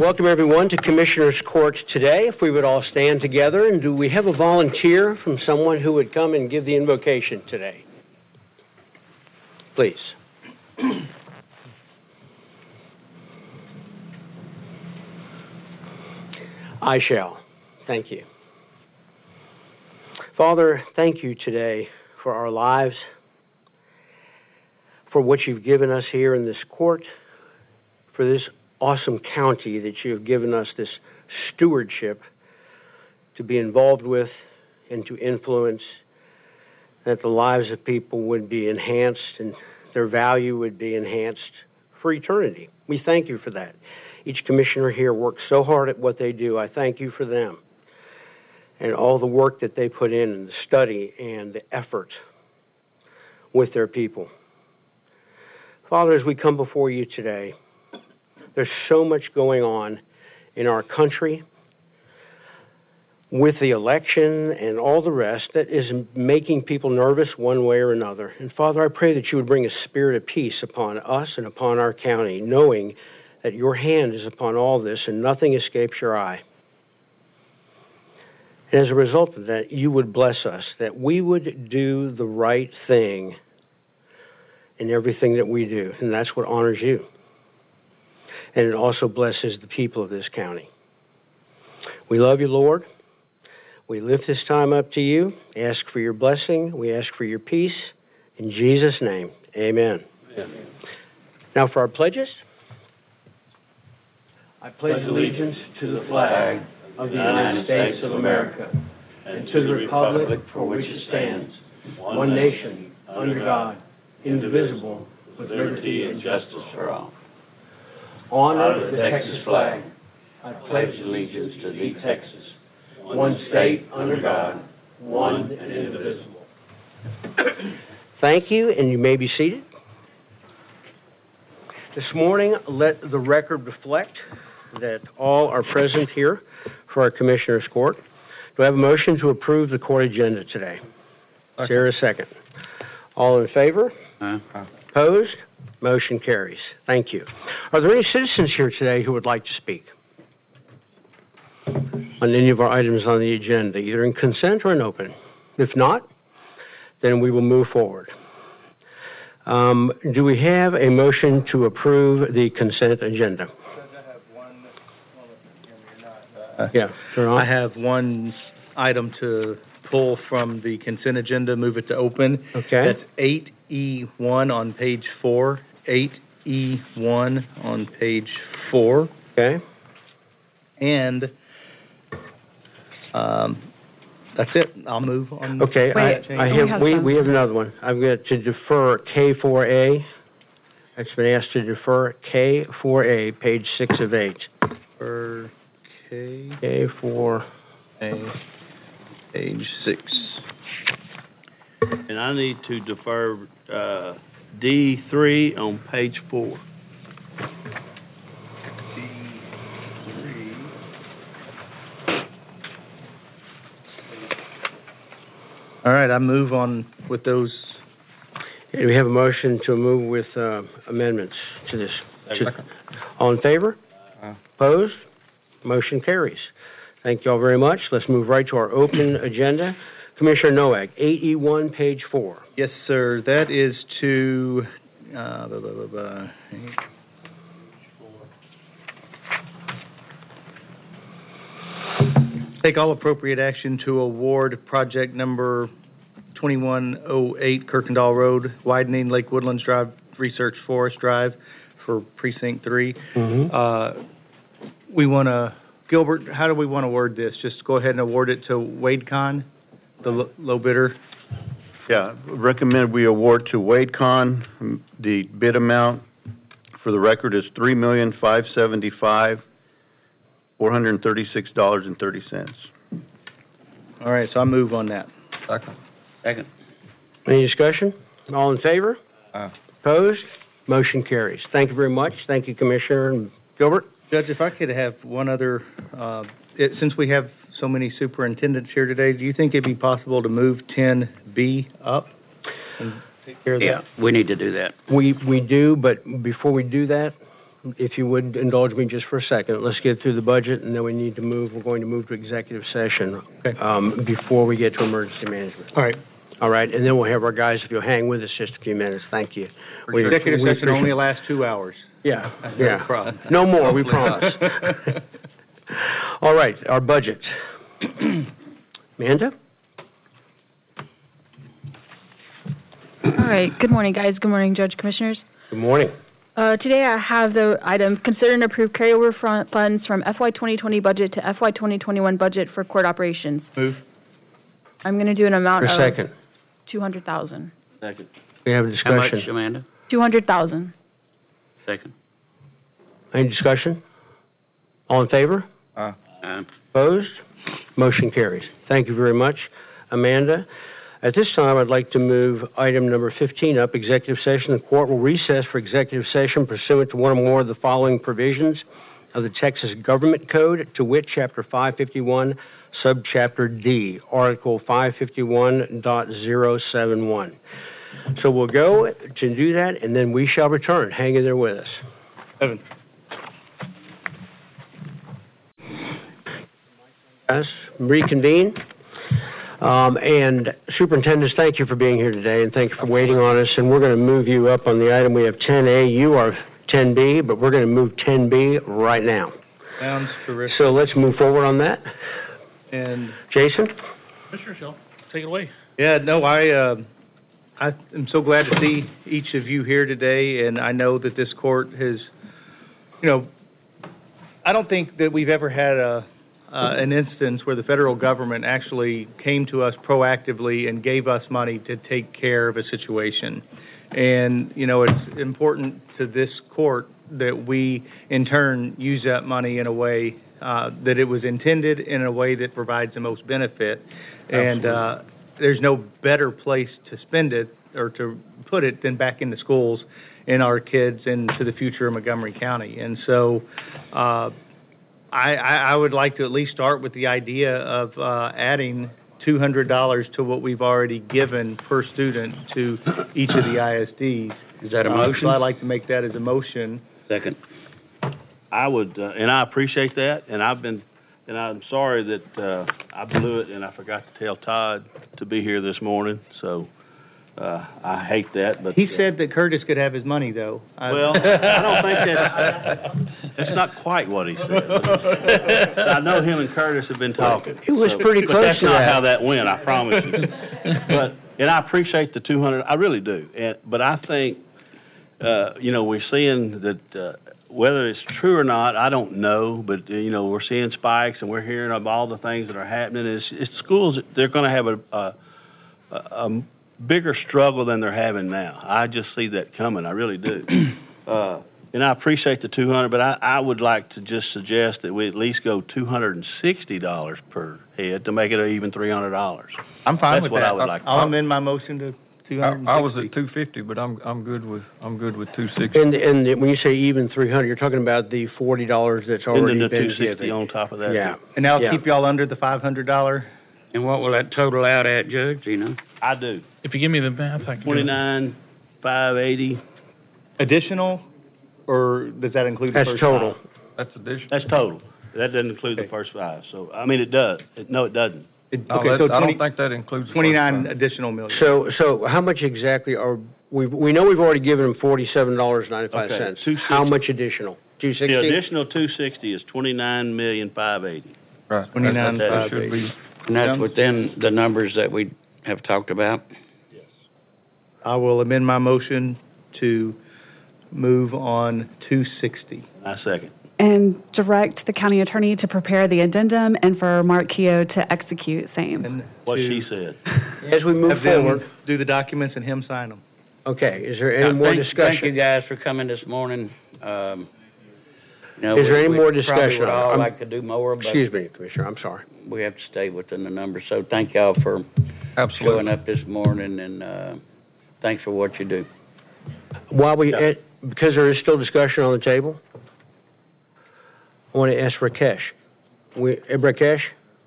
Welcome, everyone, to Commissioners Court today. If we would all stand together, and do we have a volunteer from someone who would come and give the invocation today? Please. I shall. Thank you. Father, thank you today for our lives, for what you've given us here in this court, for this awesome county that you have given us this stewardship to be involved with and to influence, that the lives of people would be enhanced and their value would be enhanced for eternity. We thank you for that. Each commissioner here works so hard at what they do. I thank you for them and all the work that they put in and the study and the effort with their people. Father, as we come before you today, there's so much going on in our country with the election and all the rest that is making people nervous one way or another. And Father, I pray that you would bring a spirit of peace upon us and upon our county, knowing that your hand is upon all this and nothing escapes your eye. And as a result of that, you would bless us, that we would do the right thing in everything that we do. And that's what honors you. And it also blesses the people of this county. We love you, Lord. We lift this time up to you, ask for your blessing. We ask for your peace. In Jesus' name, amen. Amen. Now for our pledges. I pledge allegiance to the flag of the United States of America and to the republic for which it stands, one nation, under God, indivisible, with liberty and justice for all. Honor the Texas flag. I pledge allegiance to thee, Texas, one state under God, one and indivisible. Thank you, and you may be seated. This morning, let the record reflect that all are present here for our Commissioners Court. Do I have a motion to approve the court agenda today? Is there a second? All in favor? Opposed? Motion carries. Thank you. Are there any citizens here today who would like to speak on any of our items on the agenda, either in consent or in open? If not, then we will move forward. Do we have a motion to approve the consent agenda? I have one item to pull from the consent agenda, move it to open. Okay. That's 8E1 on page 4. 8E1 on page 4. Okay. And that's it. I'll move on. Okay. We have another one. I've got to defer K4A. It's been asked to defer K4A, page 6 of 8. For K4A, page 6. And I need to defer D3 on page 4. D3. All right, I move on with those. Okay, we have a motion to move with amendments to this. All in favor? Opposed? Motion carries. Thank you all very much. Let's move right to our open agenda. Commissioner Nowak, 8E1, page 4. Yes, sir. That is to take all appropriate action to award project number 2108 Kirkendall Road, widening Lake Woodlands Drive, Research Forest Drive for Precinct 3. Mm-hmm. We want to, Gilbert, how do we want to word this? Just go ahead and award it to WadeCon, the low bidder? Yeah, recommend we award to WadeCon. The bid amount for the record is $3,575,436.30. All right, so I move on that. Second. Any discussion? All in favor? Opposed? Motion carries. Thank you very much. Thank you, Commissioner Gilbert. Judge, if I could have one other, since we have so many superintendents here today, do you think it'd be possible to move 10B up and take care of that? Yeah, we need to do that. We do, but before we do that, if you would indulge me just for a second, let's get through the budget, and then we're going to move to executive session, Okay. before we get to emergency management. All right. All right, and then we'll have our guys, if you'll hang with us just a few minutes, thank you. Executive we session only appreciate- lasts 2 hours. Yeah, No yeah. problem. No more, we Hopefully promise. All right, our budget. Amanda? All right, good morning, guys. Good morning, Judge Commissioners. Good morning. Today I have the item, consider and approve carryover funds from FY 2020 budget to FY 2021 budget for court operations. Move. I'm going to do an amount For of a second. 200,000. Second. We have a How much, discussion. Amanda? 200,000. Second. Any discussion? All in favor? Opposed? Motion carries. Thank you very much, Amanda. At this time, I'd like to move item number 15 up, executive session. The court will recess for executive session pursuant to one or more of the following provisions of the Texas Government Code, to wit, Chapter 551, Subchapter D, Article 551.071. So we'll go to do that, and then we shall return. Hang in there with us. Evan. Yes, reconvene. And Superintendents, thank you for being here today, and thank you for waiting on us. And we're going to move you up on the item. We have 10A. You are 10B, but we're going to move 10B right now. Sounds terrific. So let's move forward on that. And, Jason? Mr. Shaw, take it away. yeah, no, I am so glad to see each of you here today, and I know that this court has, I don't think that we've ever had an instance where the federal government actually came to us proactively and gave us money to take care of a situation. And, it's important to this court that we, in turn, use that money in a way that it was intended, in a way that provides the most benefit. And there's no better place to spend it or to put it than back in the schools and our kids and to the future of Montgomery County. And so I would like to at least start with the idea of adding $200 to what we've already given per student to each of the ISDs. Is that a motion? So I'd like to make that as a motion. Second. I would, and I appreciate that, and I'm sorry that I blew it and I forgot to tell Todd to be here this morning, so I hate that, but... He said that Curtis could have his money, though. Well, I don't think that's not quite what he said. I know him and Curtis have been talking. It was pretty but close that's to not that. how that went, I promise you. And I appreciate the 200, I really do. But I think, we're seeing that, whether it's true or not, I don't know, but, we're seeing spikes and we're hearing of all the things that are happening. It's schools, they're going to have a bigger struggle than they're having now. I just see that coming. I really do. And I appreciate the 200, but I would like to just suggest that we at least go $260 per head to make it even $300. I'm fine That's with what that. I would like. I'll amend my motion to 260. I was at 250, but I'm good with 260. And when you say even 300, you're talking about the $40 that's And already then the been 260 given. on top of that. Yeah. And that'll Yeah. keep y'all under the $500? And what will that total out at, Judge, do you know? I do. If you give me the math, I can. 29,580. Additional, or does that include the That's first total. five? That's additional. That's total. That doesn't include the Okay. first five. So, I mean, it does. No, it doesn't. No, Okay, so I 20 don't think that includes the first 29 five. additional million. So how much exactly we know we've already given them $47.95. Okay, How 260. much additional? The 260? additional 260 is 29,580,000. Right. 29, That should be, And that's Sounds- within the numbers that we have talked about? I will amend my motion to move on 260. I second. And direct the county attorney to prepare the addendum and for Mark Keogh to execute same. And What to she said. As we move have them forward, do the documents and him sign them. okay, is there any more Thank you discussion? guys for coming this morning. Is there any more We probably discussion? would all I'm- like to do more, but Excuse me, Commissioner, I'm sorry. we have to stay within the numbers. So thank y'all for showing absolutely. up this morning, and thanks for what you do. While because there is still discussion on the table, I want to ask Rakesh. Rakesh?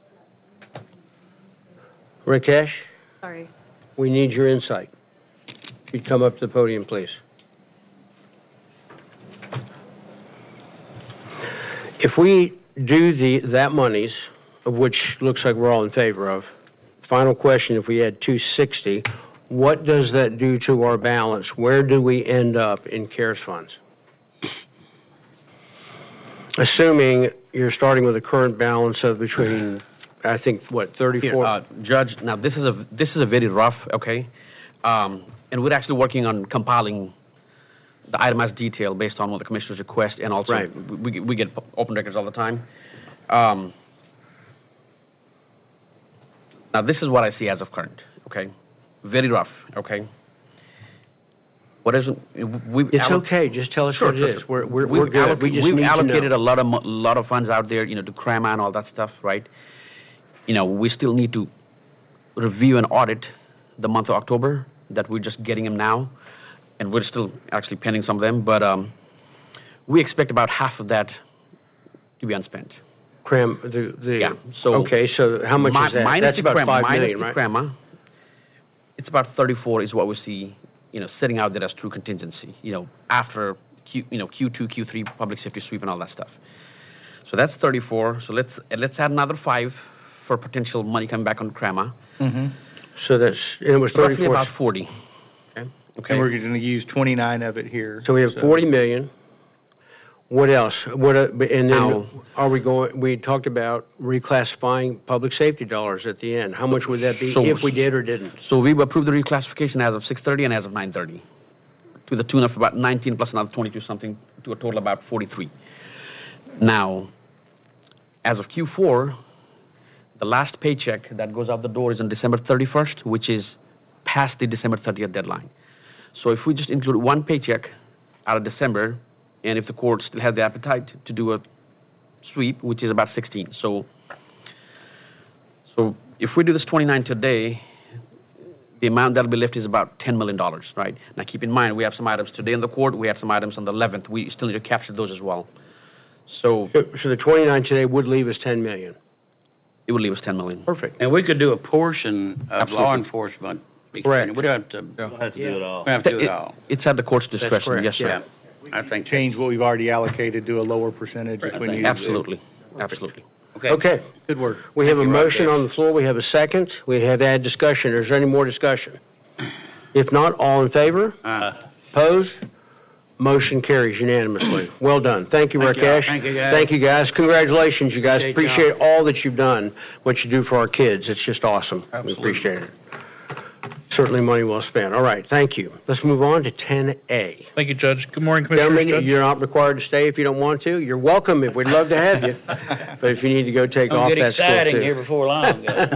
Rakesh, Sorry. we need your insight. If you'd come up to the podium, please. If we do that monies, of which looks like we're all in favor of, final question, if we had 260, what does that do to our balance? Where do we end up in CARES funds? Assuming you're starting with a current balance of between, I think, what, 34? Judge, now this is a very rough, okay? And we're actually working on compiling the itemized detail based on what the commissioners request, and also we get open records all the time. Now this is what I see as of current, okay? Very rough, okay? What is it? It's okay. Just tell us what it is. We're good. We've allocated a lot of funds out there, to CRAMA and all that stuff, right? We still need to review and audit the month of October. That we're just getting them now, and we're still actually pending some of them. But we expect about half of that to be unspent. Yeah. So okay. So how much is that? That's about $5 million, right? CRAMA, it's about 34 is what we see. Sitting out there as true contingency, after Q2, Q3 public safety sweep and all that stuff. So that's 34. So let's add another 5 for potential money coming back on CRAMA. Mm-hmm. So it was 34. Roughly about 40. Okay. And we're going to use 29 of it here. So we have 40 million. What else? And then are we going? We talked about reclassifying public safety dollars at the end. How much would that be if we did or didn't? So we approved the reclassification as of 6:30 and as of 9:30, to the tune of about 19 plus another 22 something, to a total of about 43. Now, as of Q4, the last paycheck that goes out the door is on December 31st, which is past the December 30th deadline. So if we just include one paycheck out of December, and if the court still has the appetite to do a sweep, which is about 16. So if we do this 29 today, the amount that will be left is about $10 million, right? Now keep in mind, we have some items today in the court, we have some items on the 11th. We still need to capture those as well. So the 29 today would leave us $10 million. It would leave us $10 million. Perfect. And we could do a portion of law enforcement. Correct. We don't have to, do it all. we don't have to do it all. It's at the court's discretion, correct, yes, sir. I think Change what we've already allocated, do a lower percentage if we need to. Absolutely. Absolutely. Okay. Good work. We have a you, motion Roger. on the floor. We have a second. We have had discussion. Is there any more discussion? If not, all in favor? Opposed? Motion carries unanimously. Well done. Thank you, Rakesh. Thank you, guys. Thank you, guys. Congratulations, you guys. Great Appreciate all that you've done, what you do for our kids. It's just awesome. We appreciate it. Certainly money well spent. All right, thank you. Let's move on to 10A. Thank you, Judge. Good morning, Commissioners. Gentlemen, you're not required to stay if you don't want to. You're welcome. We'd love to have you. But if you need to go take off, It'll get that's cool, exciting too. here before long, guys.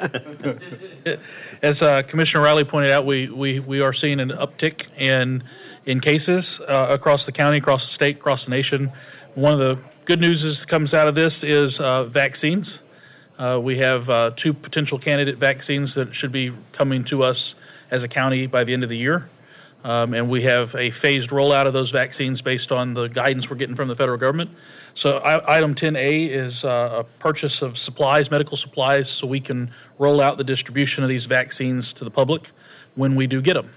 As Commissioner Riley pointed out, we are seeing an uptick in cases across the county, across the state, across the nation. One of the good news that comes out of this is vaccines. We have 2 potential candidate vaccines that should be coming to us as a county by the end of the year. And we have a phased rollout of those vaccines based on the guidance we're getting from the federal government. So item 10A is a purchase of supplies, medical supplies, so we can roll out the distribution of these vaccines to the public when we do get them.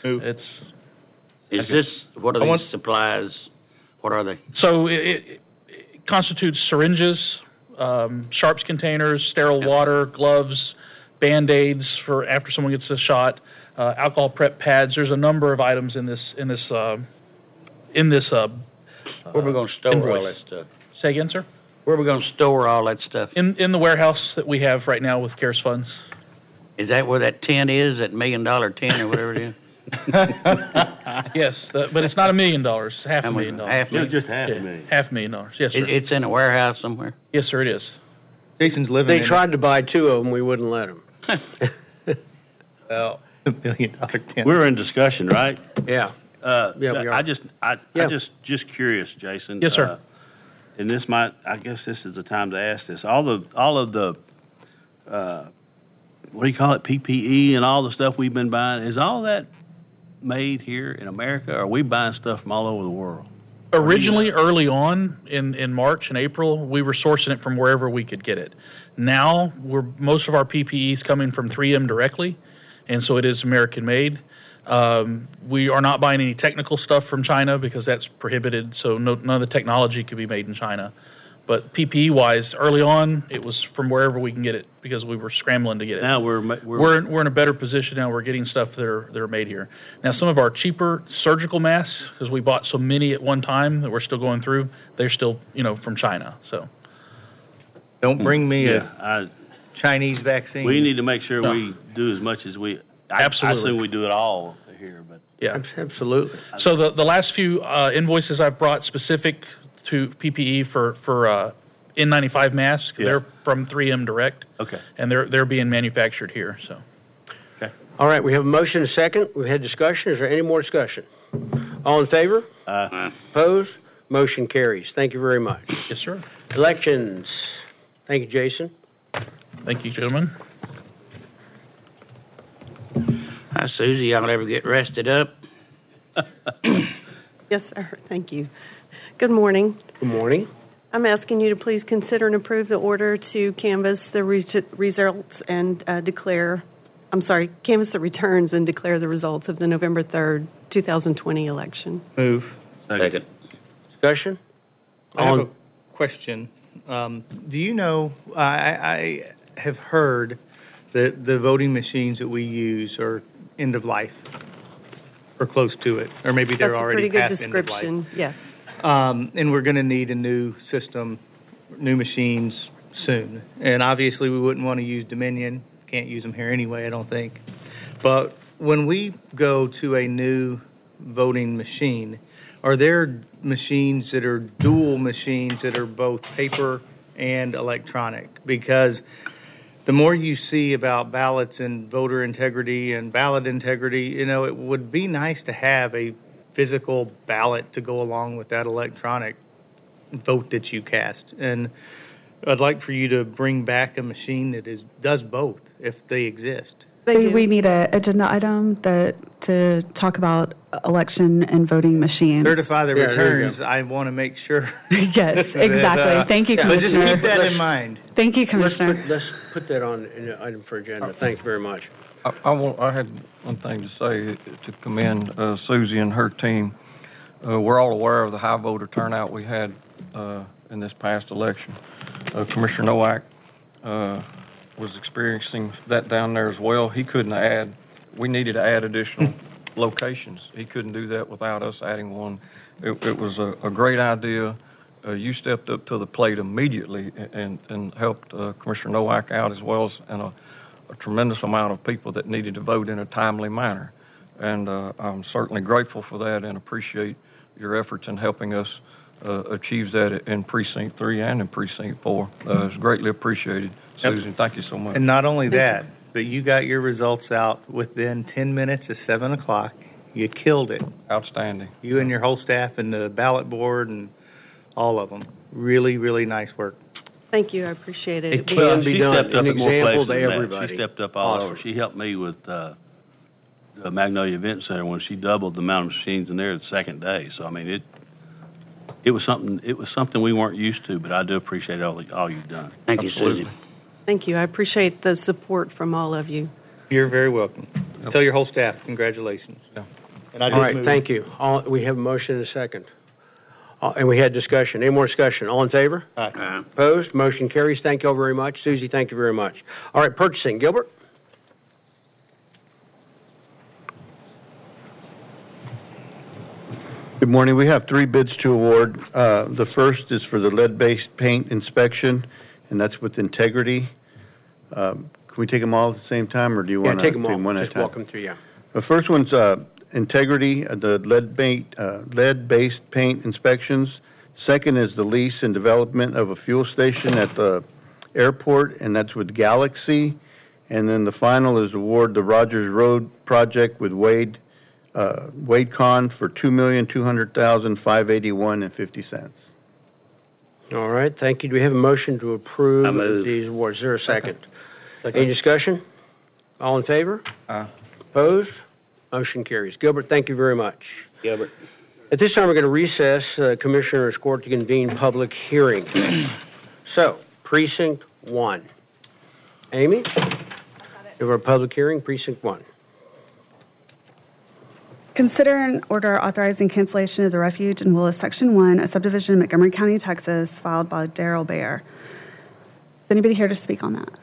What are these supplies? What are they? So it constitutes syringes, sharps containers, sterile water, gloves, Band-Aids for after someone gets a shot, alcohol prep pads. There's a number of items in this. Where are we going to store invoice. all that stuff? Say again, sir? Where are we going to store all that stuff? In the warehouse that we have right now with CARES funds. Is that where that tin is, that $1 million tin or whatever it is? Yes, but it's not $1 million. It's $500,000. Half million? Just $500,000. $500,000. Yes, sir. It's in a warehouse somewhere? Yes, sir, it is. Jason's living They in tried to buy 2 of them. We wouldn't let them. well, $1 million tin. We're in discussion, right? Yeah. Yeah, we are. I just curious, Jason. Yes, sir. And this might, I guess this is the time to ask this. All of the what do you call it, PPE and all the stuff we've been buying, is all that made here in America, or are we buying stuff from all over the world? Originally, early on in March and April, we were sourcing it from wherever we could get it. Now, most of our PPE is coming from 3M directly, and so it is American-made. We are not buying any technical stuff from China because that's prohibited, so none of the technology could be made in China. But PPE-wise, early on, it was from wherever we can get it because we were scrambling to get it. Now We're in a better position now. We're getting stuff that are made here. Now, some of our cheaper surgical masks, because we bought so many at one time that we're still going through, they're still, from China, so. Don't bring me a yeah, Chinese vaccine. we need to make sure we do as much as we. Absolutely. I assume we do it all here, but Yeah. Absolutely. So the last few invoices I've brought specific to PPE for N95 masks, Yeah. they're from 3M Direct, okay. and they're being manufactured here, so. All right, we have a motion and a second. We've had discussion. Is there any more discussion? All in favor? Opposed? Motion carries. Thank you very much. Yes, sir. Elections. Thank you, Jason. Thank you, gentlemen. Hi, Susie, y'all ever get rested up? Yes, sir. Thank you. Good morning. Good morning. I'm asking you to please consider and approve the order to canvass the results and canvass the returns and declare the results of the November 3rd, 2020 election. Move. Second. Discussion? I have a question. Do you know, I have heard that the voting machines that we use are end of life, or close to it, or maybe they're already past end of life. That's a pretty good description, yes. And we're going to need a new system, new machines soon. And obviously, we wouldn't want to use Dominion. Can't use them here anyway, I don't think. But when we go to a new voting machine, are there machines that are dual machines that are both paper and electronic? Because the more you see about ballots and voter integrity and ballot integrity, it would be nice to have a physical ballot to go along with that electronic vote that you cast. And I'd like for you to bring back a machine that does both, if they exist. We need an agenda item to talk about election and voting machines. Certify the returns. I want to make sure. Yes, exactly. Thank you, But just Commissioner. keep that in mind. Thank you, Commissioner. Let's put that on an item for agenda. Thank you very much. I had one thing to say to commend Susie and her team. We're all aware of the high voter turnout we had in this past election. Commissioner Nowak was experiencing that down there as well. He couldn't we needed to add additional locations. He couldn't do that without us adding one. It was a great idea. You stepped up to the plate immediately and helped Commissioner Nowak out, as well as a tremendous amount of people that needed to vote in a timely manner. And I'm certainly grateful for that and appreciate your efforts in helping us achieve that in Precinct 3 and in Precinct 4. It's greatly appreciated. Susan, thank you so much. And not only that, but you got your results out within 10 minutes of 7 o'clock. You killed it. Outstanding. You and your whole staff and the ballot board and all of them. Really, really nice work. Thank you. I appreciate it. It can be done. She stepped up An at more example places to than that. everybody. She stepped up all over. She helped me with the Magnolia Event Center when she doubled the amount of machines in there the second day. So I mean, it was something we weren't used to, but I do appreciate all you've done. Thank you, Susie. Thank you. I appreciate the support from all of you. You're very welcome. Tell your whole staff congratulations. Yeah. And I All right, thank you. We have a motion and a second. And we had discussion. Any more discussion? All in favor? Aye. Opposed? Motion carries. Thank you all very much. Susie, thank you very much. All right, purchasing. Gilbert? Good morning. We have 3 bids to award. The first is for the lead-based paint inspection, and that's with Integrity. Can we take them all at the same time, or do you want to take them all. one at a Just time? walk them through, yeah. The first one's Integrity, the lead-based paint inspections. Second is the lease and development of a fuel station at the airport, and that's with Galaxy. And then the final is award the Rogers Road project with WadeCon for $2,200,581.50. All right, thank you. Do we have a motion to approve I move. these awards? Is there a second? Any discussion? All in favor? Aye. Opposed? Motion carries. Gilbert, thank you very much. Gilbert. At this time, we're going to recess Commissioners' Court to convene public hearing. So, Precinct 1. Amy? We have our public hearing, Precinct 1. Consider an order authorizing cancellation of the Refuge in Willis Section 1, a subdivision in Montgomery County, Texas, filed by Darrell Bear. Is anybody here to speak on that?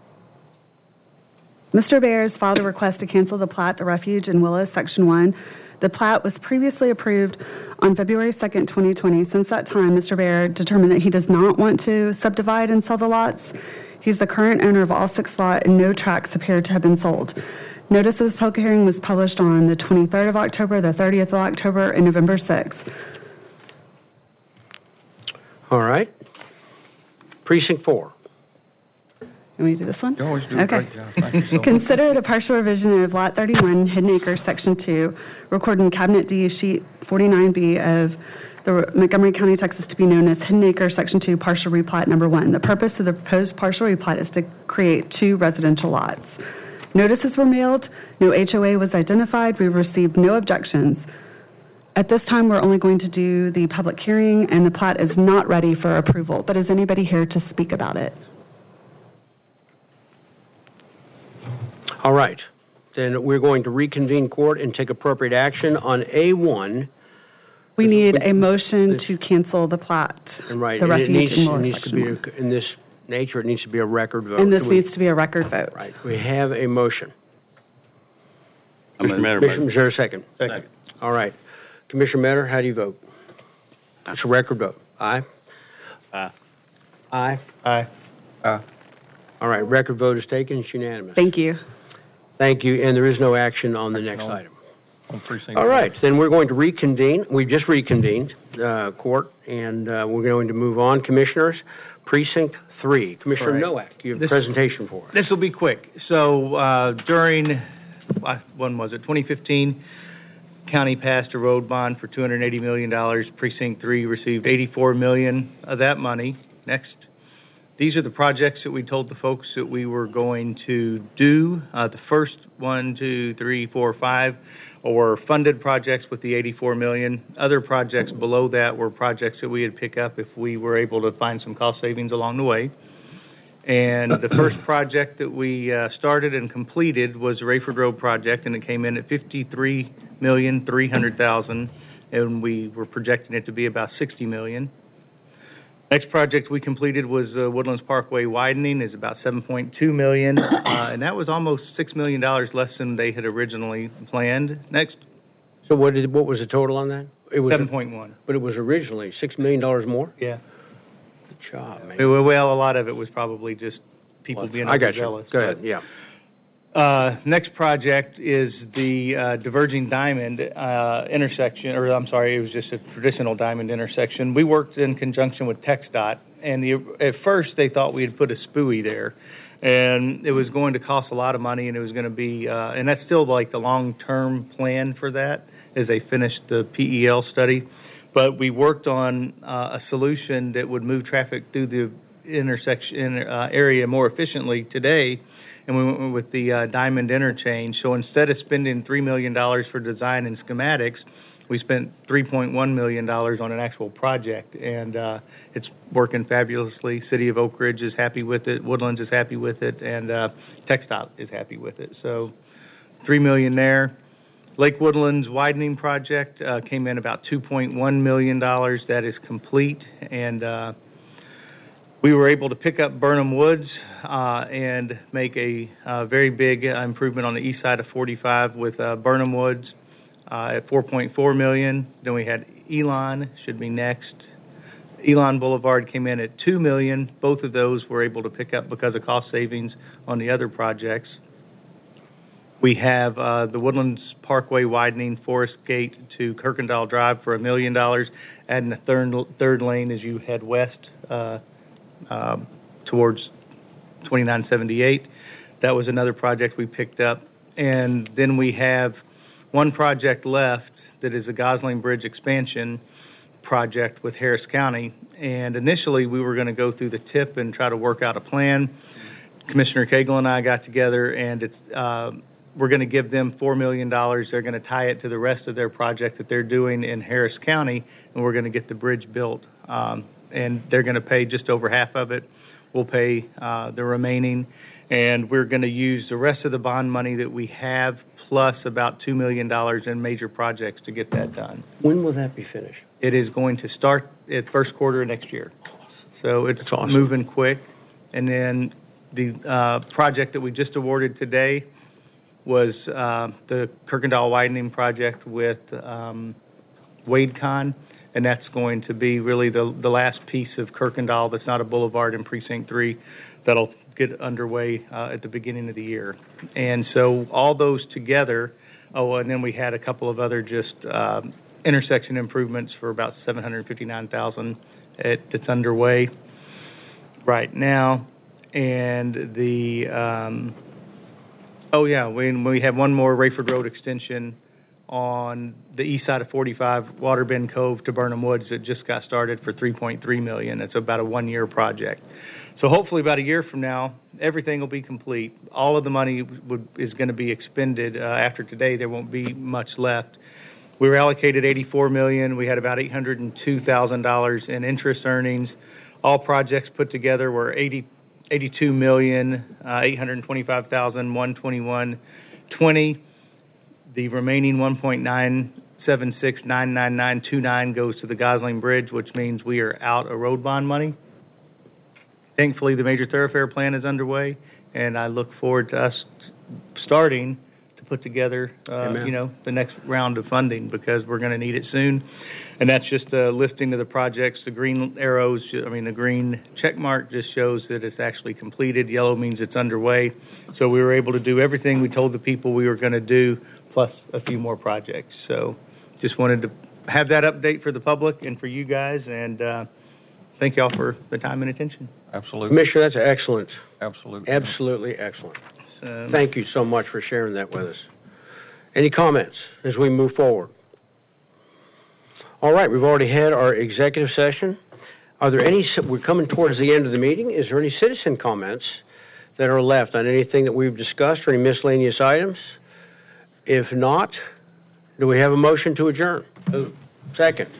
Mr. Bear has filed a request to cancel the plat, the Refuge in Willis Section 1. The plat was previously approved on February 2nd, 2020. Since that time, Mr. Bear determined that he does not want to subdivide and sell the lots. He's the current owner of all 6 lots, and no tracts appear to have been sold. Notice of this public hearing was published on the 23rd of October, the 30th of October, and November 6th. All right. Precinct 4. Can we do this one? You always do a Okay. great job. Thank you so much. Consider the partial revision of Lot 31, Hidden Acres, Section 2, recorded in Cabinet D, Sheet 49B of the Montgomery County, Texas, to be known as Hidden Acres, Section 2, Partial Replat Number 1. The purpose of the proposed partial replat is to create 2 residential lots. Notices were mailed. No HOA was identified. We received no objections. At this time, we're only going to do the public hearing, and the plat is not ready for approval. But is anybody here to speak about it? All right. Then we're going to reconvene court and take appropriate action on A1. We need a motion to cancel the plat. And right, The and it Refuge in Willis needs to Section be, 1. in this nature, it needs to be a record vote. And this Do we- needs to be a record vote. Right. We have a motion. Mr. Mayor, Is there a second? Second. All right. Commissioner Metter, how do you vote? It's a record vote. Aye? Aye. Aye. Aye. All right, record vote is taken. It's unanimous. Thank you. Thank you, and there is no action on the next on- item. On precinct All 4. right, then we're going to reconvene. We've just reconvened court, and we're going to move on. Commissioners, Precinct 3. Commissioner All right. Nowak, you have a This- presentation for us. This will be quick. So during, when was it, 2015, county passed a road bond for $280 million. Precinct 3 received $84 million of that money. Next. These are the projects that we told the folks that we were going to do. The first 1, 2, 3, 4, 5 were funded projects with the $84 million. Other projects below that were projects that we would pick up if we were able to find some cost savings along the way. And the first project that we started and completed was the Rayford Road project, and it came in at $53,300,000, and we were projecting it to be about $60 million. Next project we completed was Woodlands Parkway widening, is about $7.2 million, and that was almost $6 million less than they had originally planned. Next, So what was the total on that? It was 7.1. But it was originally $6 million more? Yeah. Good job, man. Well, a lot of it was probably just people being I got you. overzealous. Go ahead, yeah. Next project is the diverging diamond intersection, or I'm sorry, it was just a traditional diamond intersection. We worked in conjunction with TxDOT, and at first they thought we'd put a spooey there, and it was going to cost a lot of money, and it was going to be, and that's still like the long-term plan for that, as they finished the PEL study. But we worked on a solution that would move traffic through the intersection area more efficiently today, and we went with the Diamond Interchange. So instead of spending $3 million for design and schematics, we spent $3.1 million on an actual project, and it's working fabulously. City of Oak Ridge is happy with it, Woodlands is happy with it, and TxDOT is happy with it. So $3 million there. Lake Woodlands widening project came in about $2.1 million. That is complete, and we were able to pick up Burnham Woods and make a very big improvement on the east side of 45 with Burnham Woods at $4.4 million. Then we had Elon, should be next. Elon Boulevard came in at $2 million. Both of those were able to pick up because of cost savings on the other projects. We have the Woodlands Parkway widening Forest Gate to Kirkendall Drive for $1 million, adding a third lane as you head west towards 2978. That was another project we picked up. And then we have one project left that is a Gosling Bridge expansion project with Harris County. And initially we were going to go through the TIP and try to work out a plan. Commissioner Cagle and I got together, and we're going to give them $4 million. They're going to tie it to the rest of their project that they're doing in Harris County, and we're going to get the bridge built. And they're going to pay just over half of it. We'll pay the remaining, and we're going to use the rest of the bond money that we have, plus about $2 million in major projects to get that done. When will that be finished? It is going to start at first quarter of next year. So it's That's awesome. moving quick. And then the project that we just awarded today was the Kirkendall widening project with WadeCon, and that's going to be really the last piece of Kirkendall that's not a boulevard in Precinct 3 that'll get underway at the beginning of the year. And so all those together, and then we had a couple of other just intersection improvements for about $759,000 that's underway right now. And we have one more Rayford Road extension on the east side of 45, Waterbend Cove to Burnham Woods, that just got started for $3.3 million. It's about a 1-year project. So hopefully about a year from now, everything will be complete. All of the money is going to be expended. After today, there won't be much left. We were allocated $84 million. We had about $802,000 in interest earnings. All projects put together were $82,825,121.20. The remaining $1.976,999.29 goes to the Gosling Bridge, which means we are out of road bond money. Thankfully, the major thoroughfare plan is underway, and I look forward to us starting to put together, the next round of funding, because we're going to need it soon. And that's just a listing of the projects. The green arrows, the green check mark just shows that it's actually completed. Yellow means it's underway. So we were able to do everything we told the people we were going to do, plus a few more projects. So just wanted to have that update for the public and for you guys, and thank you all for the time and attention. Absolutely. Commissioner, that's excellent. Absolutely. Absolutely excellent. So, Thank you so much for sharing that with us. Any comments as we move forward? All right, we've already had our executive session. Are there we're coming towards the end of the meeting. Is there any citizen comments that are left on anything that we've discussed or any miscellaneous items? If not, do we have a motion to adjourn? Second.